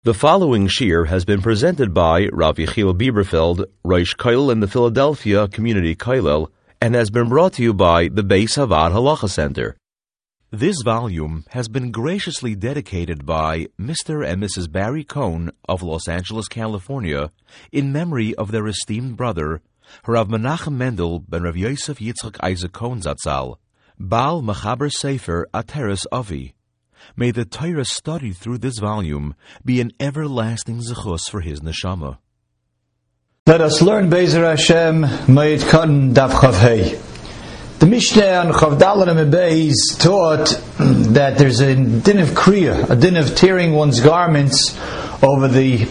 The following shir has been presented by Rav Yechiel Bieberfeld, Rosh Kollel in the Philadelphia Community Kollel, and has been brought to you by the Beis Havad Halacha Center. This volume has been graciously dedicated by Mr. and Mrs. Barry Cohn of Los Angeles, California, in memory of their esteemed brother, Rav Menachem Mendel ben Rav Yosef Yitzchak Isaac Cohn Zatzal, Baal Mechaber Sefer Ateres Avi. May the Torah studied through this volume be an everlasting zechus for his neshama. Let us learn Be'ezer Hashem Ma'id Kan Daf Chav Hei. The Mishnah on Chav Dalet Amud Beis taught that there's a din of kriya, a din of tearing one's garments over the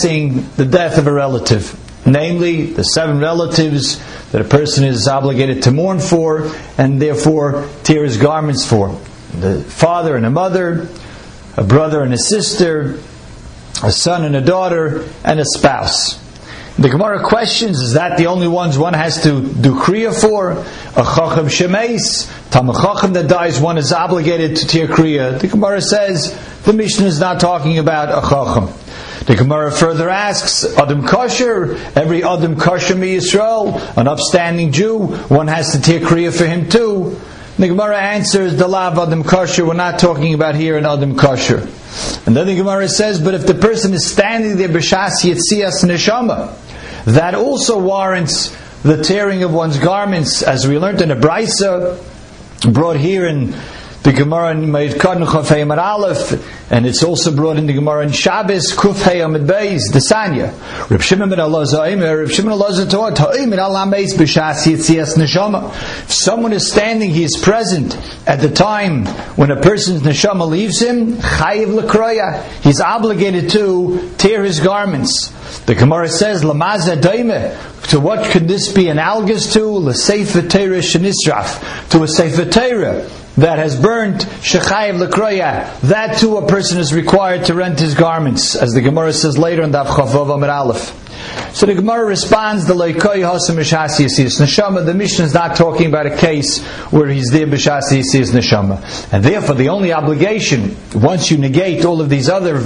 death of a relative. Namely, the 7 relatives that a person is obligated to mourn for and therefore tear his garments for. The father and a mother, a brother and a sister, a son and a daughter, and a spouse. The Gemara questions, is that the only ones one has to do kriya for? A chacham shemeis, Talmid chacham that dies, one is obligated to tear kriya. The Gemara says the Mishnah is not talking about a chacham. The Gemara further asks, Adam Kosher, every Adam Kosher mi Yisrael, an upstanding Jew, one has to tear kriya for him too. The Gemara answers, the lav Adam Kosher, we're not talking about here an Adam Kosher. And then the Gemara says, but if the person is standing there b'shas yetzias neshama, that also warrants the tearing of one's garments, as we learned in a Brisa, brought here in the Gemara in Ma'id Kan Chaf Hei Amud Aleph, and it's also brought in the Gemara in Shabbos Kuf Hei Amud Beis, the Sanya. Reb Shimon ben Elazar taught, Ha'imid al HaMeis b'shas yetzias neshama. If someone is standing, he is present at the time when a person's neshama leaves him, chayiv l'kroya, he's obligated to tear his garments. The Gemara says, Lamaza daime, to what could this be analogous to? L'sefer Torah shenisraf, to a sefer Torah that has burnt, shechayiv l'kroya, that too a person is required to rent his garments, as the Gemara says later in Daf Chavav Amud Aleph. So the Gemara responds, the loikoi hasam b'shas yetzias neshama, the Mishnah is not talking about a case where he's there b'shas yetzias neshama. And therefore the only obligation, once you negate all of these other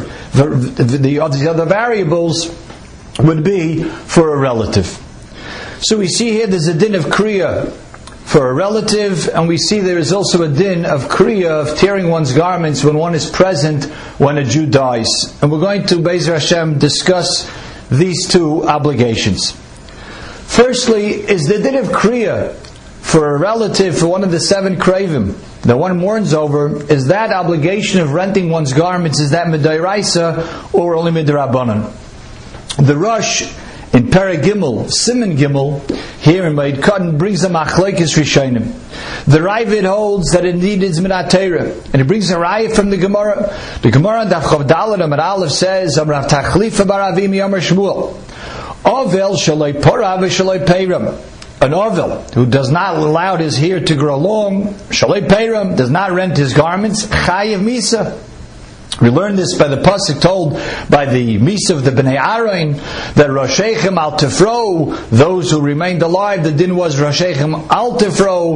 variables, would be for a relative. So we see here there's a din of kriya for a relative, and we see there is also a din of kriya, of tearing one's garments when one is present when a Jew dies. And we're going to, Be'ezer Hashem, discuss these two obligations. Firstly, is the din of kriya for a relative, for one of the 7 kravim that one mourns over, is that obligation of renting one's garments, is that midairaisa or only midrabanan? The Rosh in Perek Gimel, Siman Gimel, here in Ma'id Kan, brings a machlokes rishonim. The Ravid holds that indeed it's minat Torah, and he brings a raya from the Gemara. The Gemara Daf Chav Dalet Amud Aleph says, Amrav Tachlifa bar Avimi Amar Shmuel, Ovel shaloi porah v'shaloi peiram. An ovel who does not allow his hair to grow long, shaloi peiram, does not rent his garments, chayiv misa. We learned this by the pasuk told by the Misa of the Bnei Aaron that Roshechem al Tefro, those who remained alive, the din was Roshechem al Tefro,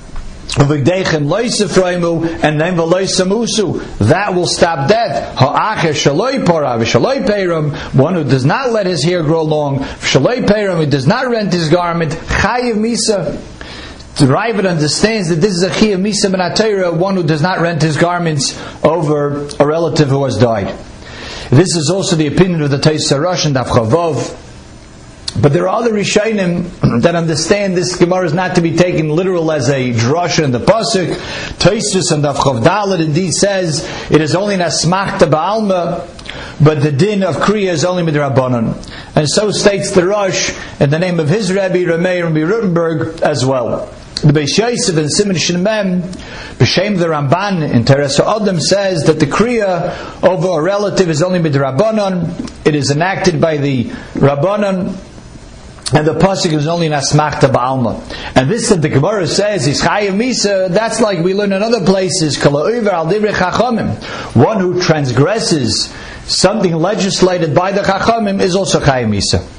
V'gdeichem loisefreimu, and then v'loisamusu. That will stop death. Ha'acher shaloi porah v'shaloi peiram, one who does not let his hair grow long, v'shaloi peiram, who does not rent his garment, chayiv misa. The Ravid understands that this is a chiyuv misa min HaTorah, one who does not rent his garments over a relative who has died. This is also the opinion of the Tosfos Rosh and Daf Chavav. But there are other Rishonim that understand this Gemara is not to be taken literal as a drasha in the pasuk. Tosfos and Daf Chav Dalet indeed says it is only an asmachta ba'alma, but the din of kriya is only midrabanan. And so states the Rosh in the name of his Rabbi Ramei Rabbi Rutenberg as well. The Beis Yosef and Siman Shin Mem, B'Shem the Ramban in Teres Adam says that the kriya over a relative is only midrabanan. It is enacted by the Rabbanan, and the pasuk is only an asmachta ba'alma. And this that the Gemara says is chayiv misa, that's like we learn in other places, kol ha'over al divrei chachamim. One who transgresses something legislated by the chachamim is also chayiv misa.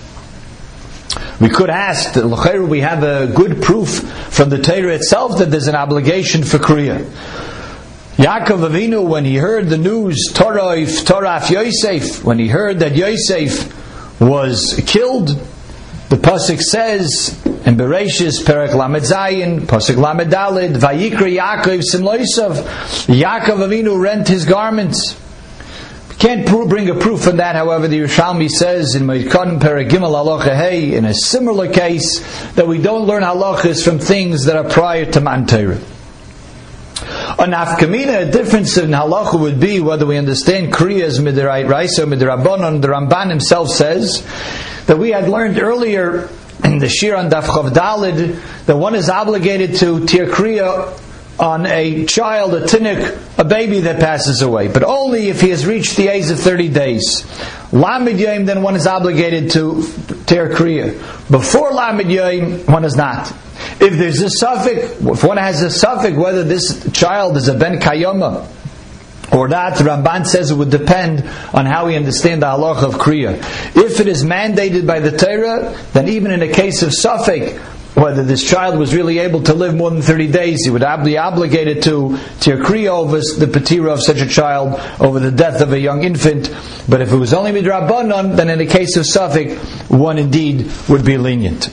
We could ask that we have a good proof from the Torah itself that there's an obligation for kriya. Yaakov Avinu, when he heard the news, Toraf Yosef, when he heard that Yosef was killed, the pasuk says in Bereshis, Perek Lamed Zayin, pasuk Lamed Daled, Vayikra Yaakov Simloisav, Yaakov Avinu rent his garments. We can't bring a proof from that. However, the Yerushalmi says in Meidkan Perek Gimel Halacha Hey, in a similar case, that we don't learn halachas from things that are prior to Matan Torah. On Nafkamina, a difference in halacha would be whether we understand Kriya as Midrash or Midrabanon. The Ramban himself says that we had learned earlier in the Shir on Daf Chav Daled that one is obligated to Tir Kriya on a child, a tinnik, a baby that passes away, but only if he has reached the age of 30 days. Lamed Yom, then one is obligated to Tir Kriya. Before Lamed Yom, one is not. If there's a suffix, if one has a suffix whether this child is a ben kayoma or not, the Ramban says it would depend on how we understand the halacha of kriya. If it is mandated by the Torah, then even in a case of suffix, whether this child was really able to live more than 30 days, he would be obligated to tir kriya over the patira of such a child, over the death of a young infant. But if it was only midrabanan, then in a case of suffix, one indeed would be lenient.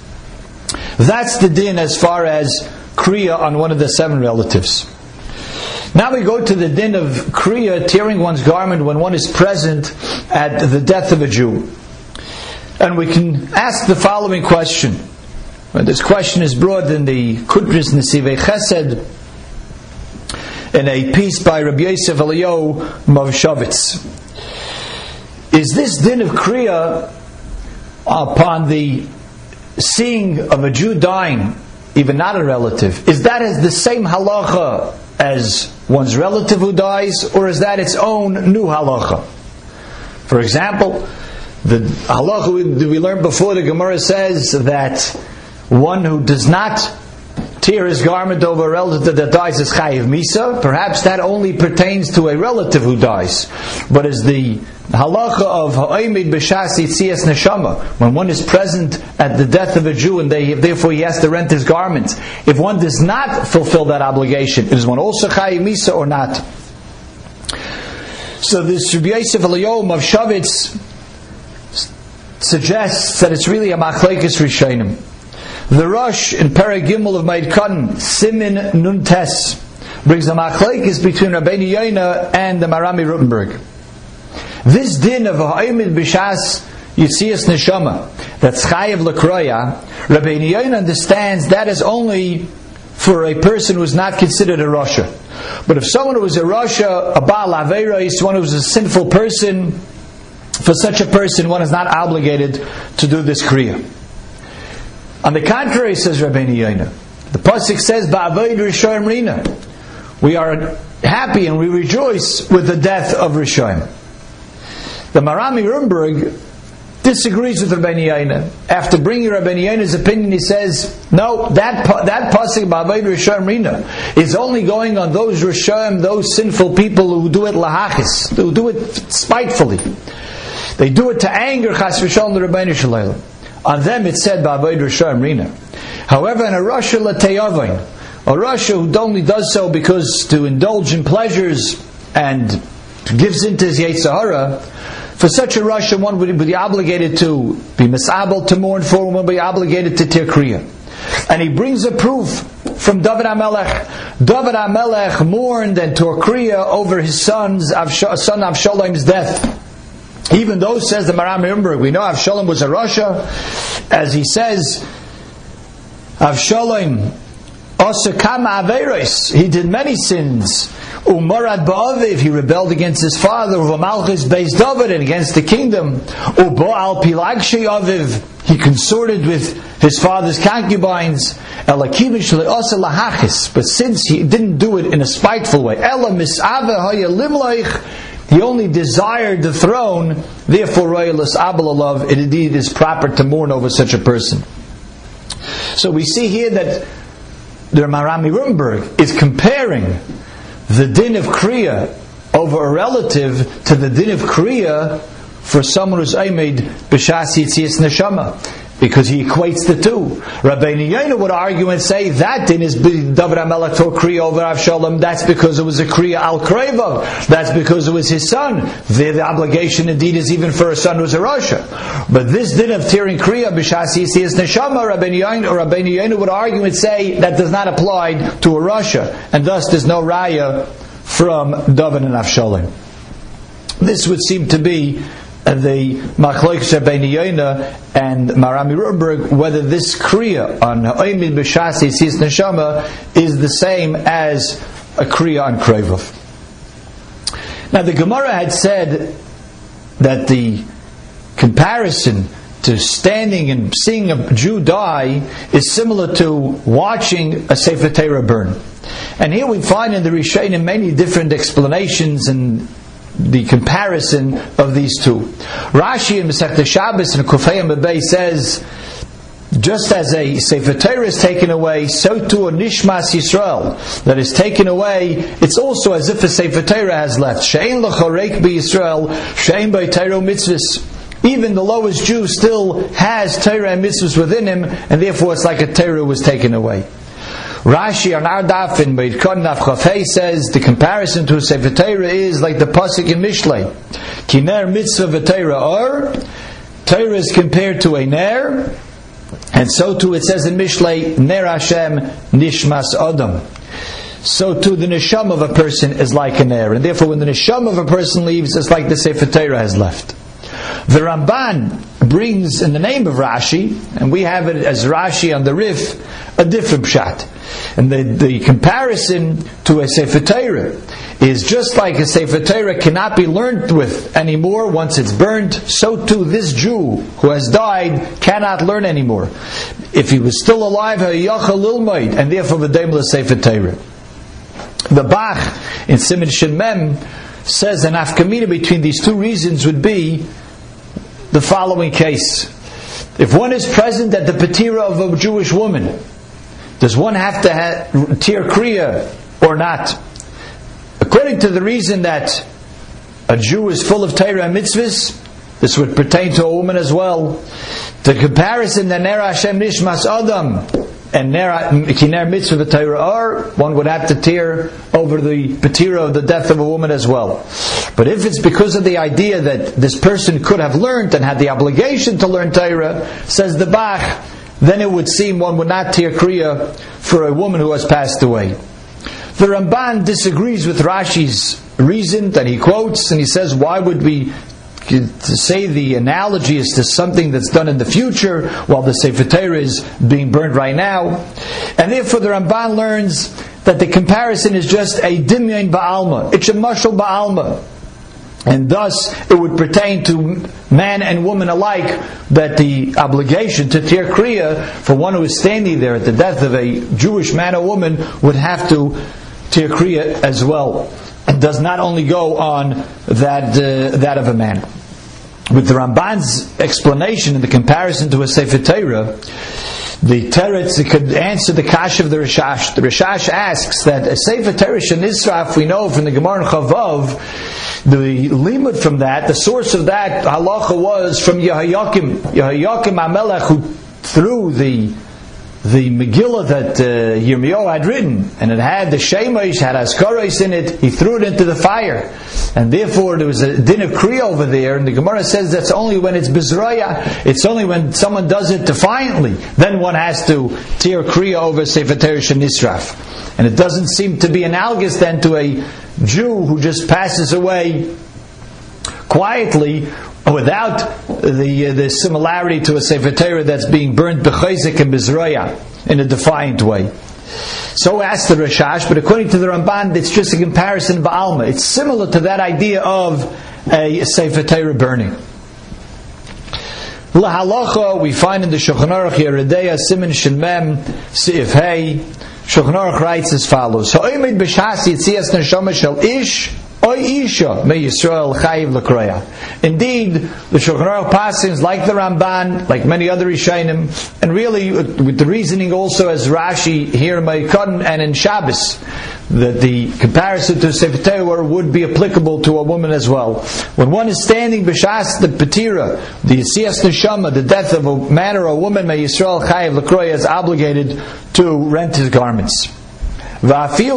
That's the din as far as kriya on one of the 7 relatives. Now we go to the din of kriya, tearing one's garment when one is present at the death of a Jew. And we can ask the following question. This question is brought in the Kudris Nesivei Chesed in a piece by Rabbi Yosef Eliyahu Mavshavitz. Is this din of kriya upon the seeing of a Jew dying, even not a relative, is that as the same halacha as one's relative who dies, or is that its own new halacha? For example, the halacha we learned before, the Gemara says that one who does not tear his garment over a relative that dies is chayiv misa. Perhaps that only pertains to a relative who dies. But as the halacha of ha'omed b'shas yitzias neshama, when one is present at the death of a Jew and therefore he has to rent his garments, if one does not fulfill that obligation, is one also chayiv misa or not? So this Rabbi Yosef Eliyahu Mavshavitz suggests that it's really a machlekes rishonim. The Rosh in Perek Gimel of Meidkan, Simin Nun Tes, brings a machlekes between Rabbeinu Yonah and the Marami Rutenberg. This din of ha'omed b'shas yitzias neshama, that's chayiv l'kroya, Rabbeinu Yonah understands that is only for a person who is not considered a rasha. But if someone who is a rasha, a baal averos, one who is a sinful person, for such a person one is not obligated to do this kriya. On the contrary, says Rabbeinu Yonah, the pasuk says, "Ba'avoid Rishayim Rina." We are happy and we rejoice with the death of Rishayim. The Marami Rutenberg disagrees with Rabbeinu Yonah. After bringing Rabbeinu Yonah's opinion, he says, no, that pasuk Ba'avoid Rishayim Rina is only going on those Rishayim, those sinful people who do it lahachis, who do it spitefully. They do it to anger Chas v'shalom the Rabbeinu Shalom. On them it said Ba'avoid Rishayim Rina. However, in a rasha l'teyavain, a rasha who only does so because to indulge in pleasures and gives into his Yetzer Hara, for such a rasha one would be obligated to be misabel, to mourn for, one would be obligated to tir kriya. And he brings a proof from David HaMelech. David HaMelech mourned and tore kriya over his son Avshalom's death. Even though, says the Marami Rutenberg, we know Avshalom was a rasha, as he says, Avshalom asa kama averos, he did many sins. Umarad ba'aviv, he rebelled against his father. Uvamalchus beis David, and against the kingdom. Uba'al pilagshei aviv, he consorted with his father's concubines. Elakivish le'asa lahachis, but since he didn't do it in a spiteful way, Ela mis'ave haya limlaich, he only desired the throne, therefore royalist abelalav, it indeed is proper to mourn over such a person. So we see here that the Marami Rutenberg is comparing the din of kriya over a relative to the din of kriya for someone who's aimed b'shas yitzias neshama. because he equates the two. Rabbeinu Yoina would argue and say that din is David HaMelech tore kriya over Avshalom. That's because it was a kriya al krevav. That's because it was his son. The obligation indeed is even for a son who's a rasha. But this din of tearing kriya b'shas yisiyas neshama, Rabbeinu Yoina would argue and say that does not apply to a rasha, and thus there's no raya from David and Avshalom. This would seem to be the Machlokes Rabbeinu Yoina and Marami Ruberg, whether this kriya on Ha'oimid b'shas yisiyas neshama is the same as a kriya on krevav. Now the Gemara had said that the comparison to standing and seeing a Jew die is similar to watching a Sefer Torah burn. And here we find in the Rishonim many different explanations and the comparison of these two. Rashi in Masechta Shabbos and Kufay Mebei says, just as a Sefer Torah is taken away, so too a Nishmas Yisrael that is taken away, it's also as if a Sefer Torah has left. She'ein l'chorek b'Yisrael, she'ein b'Torah mitzvahs. Even the lowest Jew still has Torah and mitzvahs within him, and therefore it's like a Torah was taken away. Rashi on our daf in Beit Kon Daf Chafei says the comparison to a Sefer Torah is like the pasuk in Mishlei. Ki ner mitzvah v'Torah or. Torah is compared to a ner, and so too it says in Mishlei, ner Hashem nishmas adam. So too the neshama of a person is like a ner, and therefore when the neshama of a person leaves, it's like the Sefer Torah has left. The Ramban brings in the name of Rashi, and we have it as Rashi on the Rif, a different pshat. And the comparison to a Sefer Torah is just like a Sefer Torah cannot be learned with anymore once it's burned, so too this Jew who has died cannot learn anymore. If he was still alive, and therefore v'deim Sefer Torah. The Bach in Siman Shin Mem says an afkamina between these two reasons would be the following case. If one is present at the patira of a Jewish woman, does one have to tear kriya or not? According to the reason that a Jew is full of Torah and mitzvahs, this would pertain to a woman as well. The comparison that ner Hashem nishmas adam and ner mitzvah v'Torah or, one would have to tear over the patira of the death of a woman as well. But if it's because of the idea that this person could have learned and had the obligation to learn Torah, says the Bach, then it would seem one would not tear kriya for a woman who has passed away. The Ramban disagrees with Rashi's reason that he quotes, and he says, why would we say the analogy is to something that's done in the future while the Sefer Torah is being burned right now? And therefore the Ramban learns that the comparison is just a dimyon ba'alma. It's a mashal ba'alma. And thus it would pertain to man and woman alike that the obligation to tear kriya for one who is standing there at the death of a Jewish man or woman would have to tear kriya as well. It does not only go on that of a man. With the Ramban's explanation in the comparison to a Sefer Torah, the Teretz could answer the kash of the Rishash. The Rishash asks that a Sefer Torah Nisraf, we know from the Gemara in Chavav, the limud from that, the source of that halacha was from Yehoyakim HaMelech, who threw the Megillah that Yirmiyahu had written, and it had the Shemesh, had Askaros in it, he threw it into the fire. And therefore there was a din of kriya over there, and the Gemara says that's only when it's Bizraya, it's only when someone does it defiantly, then one has to tear kriya over Sefer Torah Nisraf. And it doesn't seem to be analogous then to a Jew who just passes away quietly, without the similarity to a Sefer Torah that's being burnt b'chayzik and b'zroya in a defiant way. So asks the Rashash, but according to the Ramban, it's just a comparison ba'alma. It's similar to that idea of a Sefer Torah burning. Lahalacha, we find in the Shulchan Aruch Yeridea Siman Shin Mem Seif Hey, Shulchan Aruch writes as follows: Ha'omed b'shas yitzias neshama shel ish Oy Isha me Yisrael chayiv l'kroya. Indeed, the Shulchan Aruch passes like the Ramban, like many other Rishonim, and really with the reasoning also as Rashi here in Ma'ikon and in Shabbos, that the comparison to Sefer Torah would be applicable to a woman as well. When one is standing b'shas the petira, the Yitzias Neshama, the death of a man or a woman, may Yisrael chayiv l'kroya, is obligated to rent his garments. As we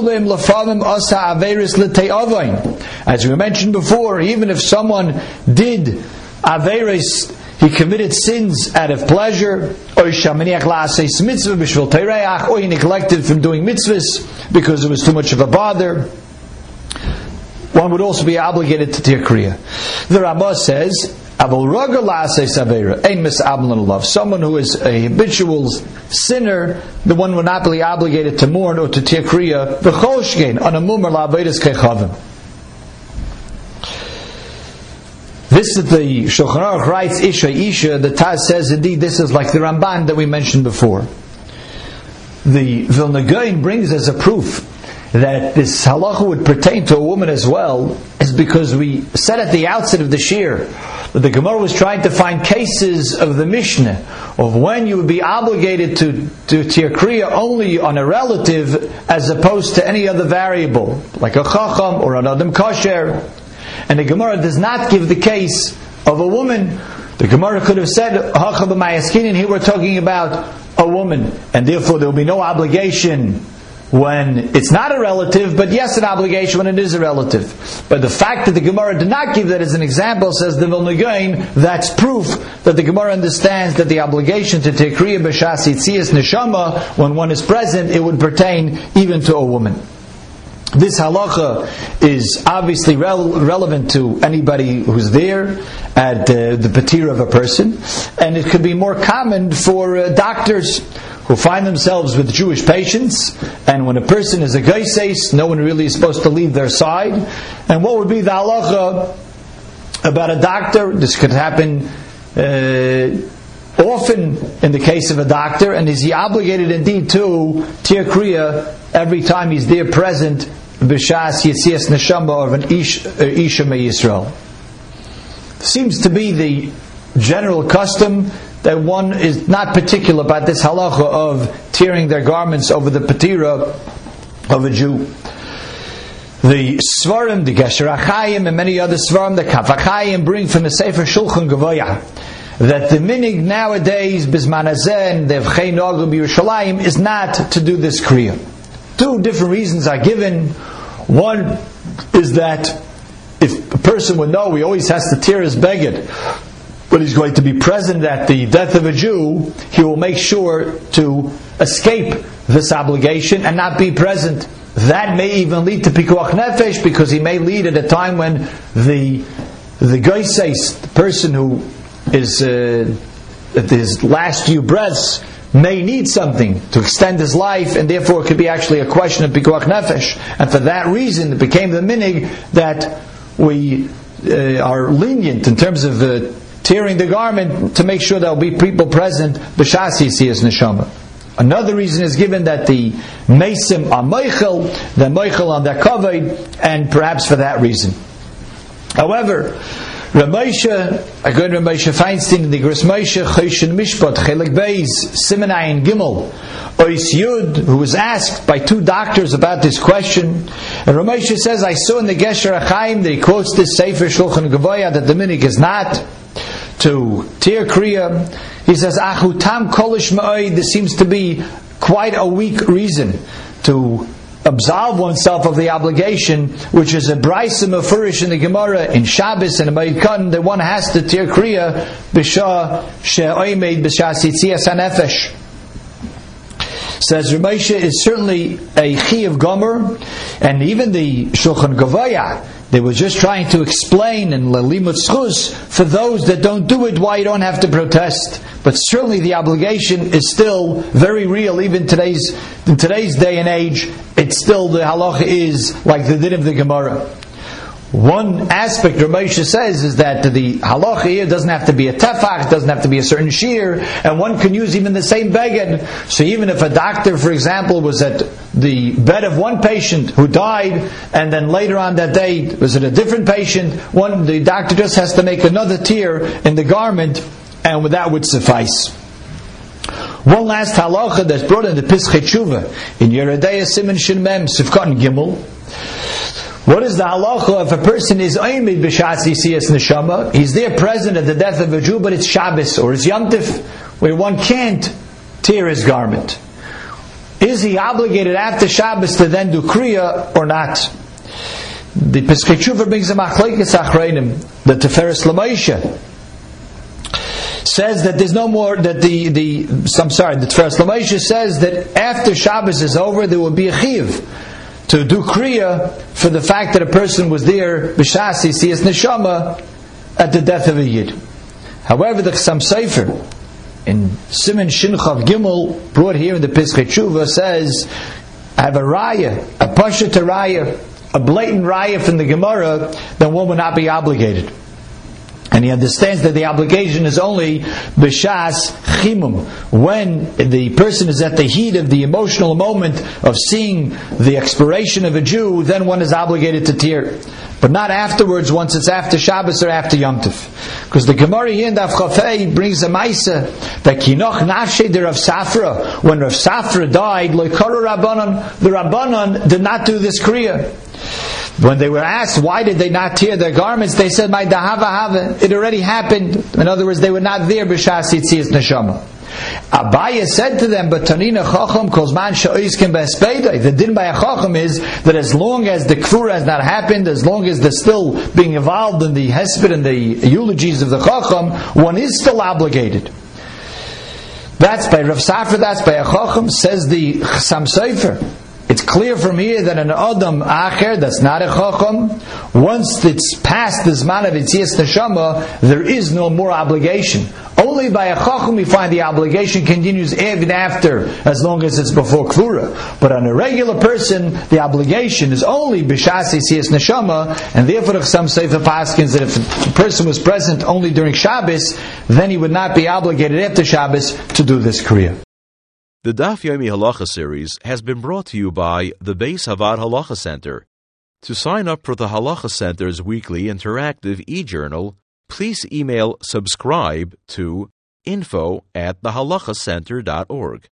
mentioned before, even if someone did averis, he committed sins out of pleasure, or he neglected from doing mitzvahs because it was too much of a bother, one would also be obligated to tir kriya. The Ramah says, someone who is a habitual sinner, the one would not be obligated to mourn or to tir kriya on a mumar la'avedas kechavim. This is the Shulchan Aruch writes Isha. The Taz says indeed this is like the Ramban that we mentioned before. The Vilna Gaon brings as a proof that this halacha would pertain to a woman as well, is because we said at the outset of the shir that the Gemara was trying to find cases of the Mishnah of when you would be obligated to tir kriya only on a relative as opposed to any other variable, like a chacham or an adam kosher. And the Gemara does not give the case of a woman. The Gemara could have said hacham b'mayaskin, and here we're talking about a woman, and therefore there will be no obligation when it's not a relative, but yes, an obligation when it is a relative. But the fact that the Gemara did not give that as an example, says the Vilna Gaon, that's proof that the Gemara understands that the obligation to tir kriya b'shas yitzias neshama, when one is present, it would pertain even to a woman. This halacha is obviously relevant to anybody who's there at the patira of a person, and it could be more common for doctors who find themselves with Jewish patients, and when a person is a geises, no one really is supposed to leave their side. And what would be the halacha about a doctor? This could happen often in the case of a doctor, and is he obligated indeed to tir kriya every time he's there present b'shas yitzias neshama of an isha me Yisrael? Seems to be the general custom that one is not particular about this halacha of tearing their garments over the patira of a Jew. The Svarim, the Gesher HaChaim, and many other Svarim, the Kaf HaChaim, bring from the Sefer Shulchan Gavoya that the minig nowadays, Bizman Hazeh, and the V'chei Nogum Yerushalayim, is not to do this kriya. Two different reasons are given. One is that if a person would know he always has to tear his beged, but he's going to be present at the death of a Jew, he will make sure to escape this obligation and not be present. That may even lead to pikuach nefesh, because he may lead at a time when the geises, the person who is at his last few breaths, may need something to extend his life, and therefore it could be actually a question of pikuach nefesh. And for that reason, it became the minig that we are lenient in terms of tearing the garment to make sure there will be people present b'shas yitzias neshama. Another reason is given that the mesim are moichel, they're moichel on their kavod, and perhaps for that reason. However, Ramosha, according to Ramosha Feinstein in the Gros Moshe Choshen Mishpat Chelik Beis Simenayin Gimel Ois Yud, who was asked by two doctors about this question, and Ramosha says, I saw in the Gesher HaChaim that he quotes this Sefer Shulchan Gavoya that the minig is not to tir kriya. He says, Achutam kolish ma'oi, this seems to be quite a weak reason to absolve oneself of the obligation, which is a brayso mefurish in the Gemara in Shabbos and Moed Katan, that one has to tir kriya b'shah she'oimed b'shas yitzias hanefesh. Says Ramosha is certainly a chi of gomer, and even the Shulchan Gavoya, they were just trying to explain in Lalimut Schus for those that don't do it why you don't have to protest. But certainly the obligation is still very real, even in today's day and age. It's still, the halacha is like the din of the Gemara. One aspect Ramosha says is that the halacha here doesn't have to be a tefach, doesn't have to be a certain shear, and one can use even the same beged. So even if a doctor, for example, was at the bed of one patient who died, and then later on that day was at a different patient, the doctor just has to make another tear in the garment, and that would suffice. One last halacha that's brought in the Pischei Tshuva in Yeridei Siman Shin Mem Sifkat Gimel. What is the halacha if a person is oimid b'shas yisiyas neshama? He's there present at the death of a Jew, but it's Shabbos or it's Yom Tif, where one can't tear his garment. Is he obligated after Shabbos to then do kriya or not? The Pischei Tshuva brings a machlekes achreinim. The Tiferes Lameisha says that there's no more, that the Tiferes Lameisha says that after Shabbos is over, there will be a chiyuv to do kriya for the fact that a person was there b'shas yisiyas neshama at the death of a yid. However, the Chassam Sofer in Siman Shin Chav Gimel, brought here in the Pischei Tshuva, says, I have a raya, a pashat raya, a blatant raya from the Gemara, then one will not be obligated. And he understands that the obligation is only b'shas chimum, when the person is at the heat of the emotional moment of seeing the expiration of a Jew, then one is obligated to tear. But not afterwards, once it's after Shabbos or after Yom Tov. Because the Gemara here in Daf Chafei brings a Maisa that Kinoch Nafshei de Rav Safra, when Rav Safra died, the Rabbanon did not do this kriya. When they were asked why did they not tear their garments, they said, "My dahava hava, it already happened." In other words, they were not there b'shas yitzias neshama. Abaye said to them, "But Tanina Chacham calls man sha'oiskim b'espedai." The din by a Chacham is that as long as the kfura has not happened, as long as they're still being involved in the hesped and the eulogies of the Chacham, one is still obligated. That's by Rav Safra, that's by a Chacham, says the Chassam Sofer. It's clear from here that an Adam Acher, that's not a Chacham, once it's past the Zman of Yitzias Neshama, there is no more obligation. Only by a Chacham we find the obligation continues even after, as long as it's before Kvura. But on a regular person, the obligation is only B'shas Yitzias Neshama, and therefore the Chassam Sofer paskins that if a person was present only during Shabbos, then he would not be obligated after Shabbos to do this Kriya. The Daf Yomi Halacha series has been brought to you by the Beis Havad Halacha Center. To sign up for the Halacha Center's weekly interactive e-journal, please email subscribe to info@thehalachacenter.org.